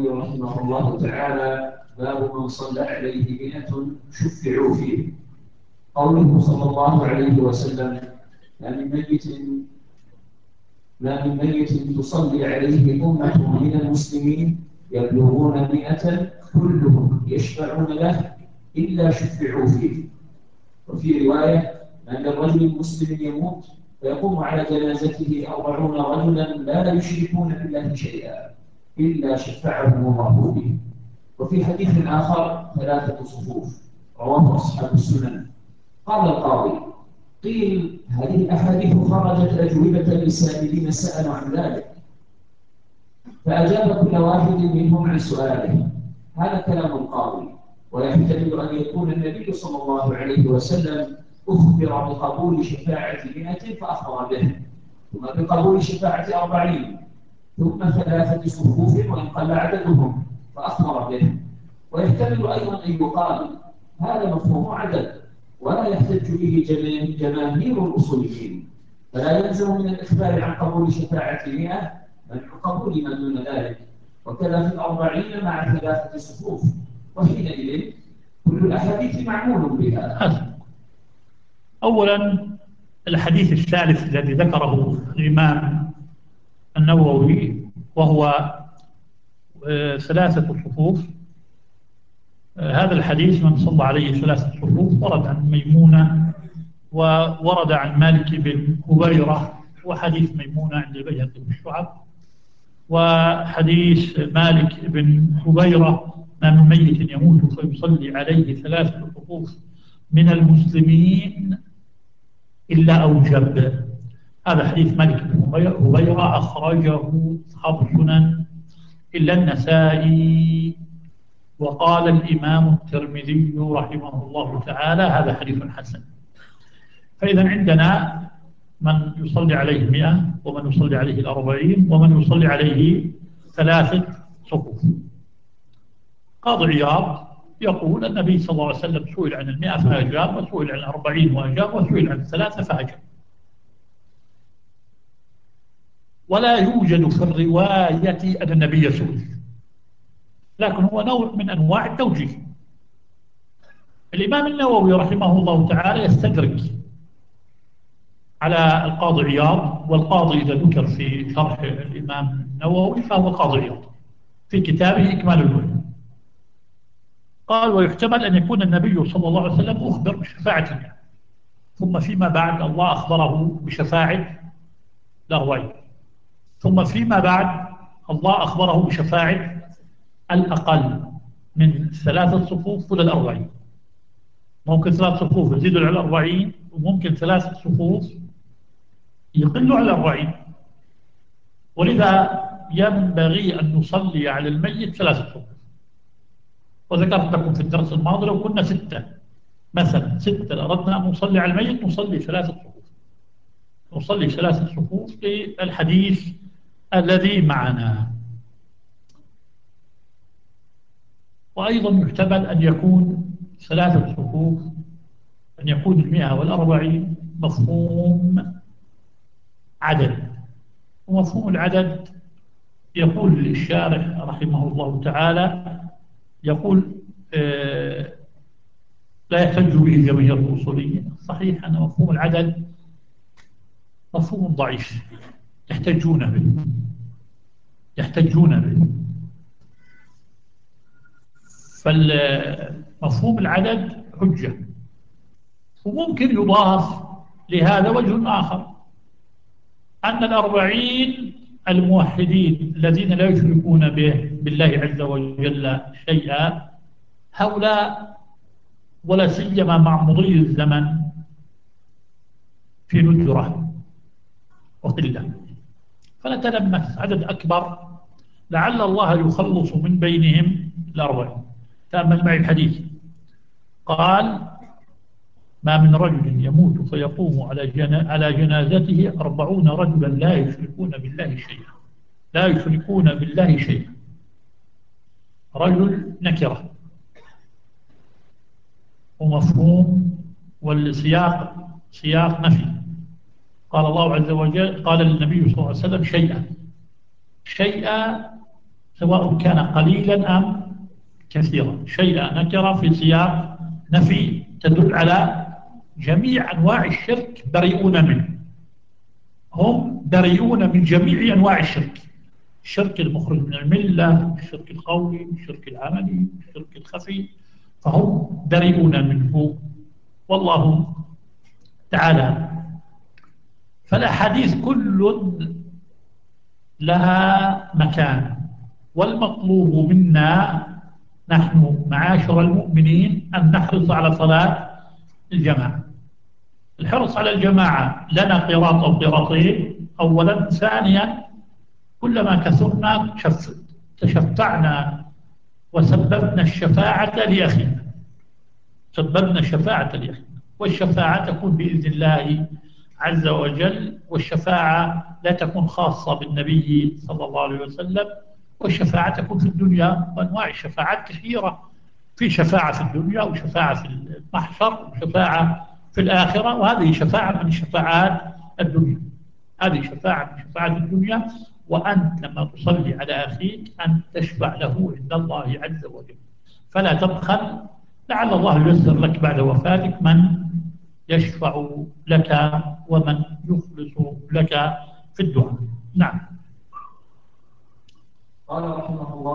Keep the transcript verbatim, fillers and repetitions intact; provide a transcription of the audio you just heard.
النووي رحمه الله تعالى: باب من صلى عليه مئة شفعوا فيه. قوله صلى الله عليه وسلم: ما من ميت ما من ميت تصلي عليه أمة من المسلمين يبلغون مئة كلهم يشفعون له إلا شفعوا فيه. وفي رواية: ما من رجل مسلم يموت فيقوم على جنازته أربعون رجلا لا يشركون بالله شيئا إلا شفعهم الله فيه. وفي حديث آخر: ثلاثة صفوف، رواه أصحاب السنن. قال القاضي: قيل هذه الأحاديث خرجت أجوبة لسائلين سألوا عن ذلك، فأجاب كل واحد منهم عن سؤاله. هذا كلام القاضي، ويحتمل أن يكون النبي صلى الله عليه وسلم أخبر بقبول شفاعة مئة فأخبر به، ثم بقبول شفاعة أربعين، ثم ثلاثة صفوف وإن قل عددهم فأخبر به. ويحتمل أيضا أن يقال هذا مفهوم عدد، ولا يحتج به جماهير الأصوليين، فلا يلزم من الإخبار عن قبول شفاعة مئة منع قبول ما دون ذلك، وكذا في الأربعين مع ثلاثة صفوف، وحينئذ كل الأحاديث معمول بها. أولا، الحديث الثالث الذي ذكره الإمام النووي وهو آه، ثلاثة صفوف. آه، هذا الحديث من صلى عليه ثلاثة صفوف ورد عن ميمونة وورد عن مالك بن هويرة، وحديث ميمونة عند البيهقي والشعب. وحديث مالك بن هويرة: ما من ميت يموت فيصلي عليه ثلاثة صفوف من المسلمين إلا أوجب. هذا حديث مالك بن هويرة أخرجه أصحاب السنن إلا النسائي. وقال الإمام الترمذي رحمه الله تعالى: هذا حديث حسن. فإذا عندنا من يصلي عليه مئة، ومن يصلي عليه الأربعين، ومن يصلي عليه ثلاثة صفوف. قاضي عياض يقول: النبي صلى الله عليه وسلم سئل عن المئة فأجاب، وسئل عن الأربعين وأجاب، وسئل عن الثلاثة فأجاب. ولا يوجد في الرواية أن النبي سئل، لكن هو نوع من أنواع التوجيه. الإمام النووي رحمه الله تعالى يستدرك على القاضي عياض، والقاضي إذا ذكر في شرح الإمام النووي فهو القاضي عياض في كتابه إكمال العلوم. قال: ويحتمل أن يكون النبي صلى الله عليه وسلم أخبر بشفاعة المئة، ثم فيما بعد الله أخبره بشفاعة الأربعين، ثم فيما بعد الله أخبره بشفاعة الأقل من ثلاثة صفوف إلى الأربعين. ممكن ثلاث صفوف يزيدوا على الأربعين، وممكن ثلاث صفوف يقلوا على الأربعين. ولذا ينبغي أن نصلي على الميت ثلاثة صفوف. وذكرت لكم في الدرس الماضي لو كنا ستة مثلا، ستة أردنا أن نصلي على الميت نصلي ثلاثة صفوف، نصلي ثلاثة صفوف للحديث الذي معنا. وأيضا يحتمل أن يكون ثلاثة صفوف، أن يكون المئة والأربعين مفهوم عدد. ومفهوم العدد يقول الشارح رحمه الله تعالى، يقول آه لا يحتج به جماهير الأصوليين. صحيح أن مفهوم العدد مفهوم ضعيف، يحتجون به يحتجون به فالمفهوم العدد حجة. وممكن يضاف لهذا وجه آخر، أن الأربعين الموحدين الذين لا يشركون به بالله عز وجل شيئا، هؤلاء ولا سيما مع مضي الزمن في ندرة وقلة، فنتلمس عدد أكبر لعل الله يخلص من بينهم الأربعين. تأمل معي الحديث. قال: ما من رجل يموت فيقوم على جنا على جنازته أربعون رجلا لا يشركون بالله شيئا لا يشركون بالله شيئا. رجل نكرة ومفهوم، والسياق سياق نفي. قال الله عز وجل، قال النبي صلى الله عليه وسلم: شيئا. شيئا سواء كان قليلا أم كثيرا. شيء نكرة في سياق نفي تدل على جميع أنواع الشرك بريئون منه. هم بريئون من جميع أنواع الشرك، الشرك المخرج من الملة، الشرك القولي، الشرك العملي، الشرك الخفي، فهم بريئون منه والله تعالى. فالأحاديث كل لها مكان، والمطلوب منا نحن معاشر المؤمنين أن نحرص على صلاة الجماعة. الحرص على الجماعة لنا قراط أو قراطين أولا. ثانيا، كلما كثرنا تشفعنا وسببنا الشفاعة لأخينا، سببنا الشفاعة لأخينا، والشفاعة تكون بإذن الله عز وجل. والشفاعة لا تكون خاصة بالنبي صلى الله عليه وسلم، والشفاعة تكون في الدنيا. وأنواع الشفاعات كثيرة، في شفاعة في الدنيا وشفاعة في المحشر وشفاعة في الآخرة، وهذه شفاعة من شفاعات الدنيا. هذه شفاعة من شفاعات الدنيا. وأنت لما تصلي على أخيك أن تشفع له عند الله عز وجل، فلا تبخل، لعل الله ييسر لك بعد وفاتك من يشفع لك ومن يخلص لك في الدعاء. نعم. قال رحمه الله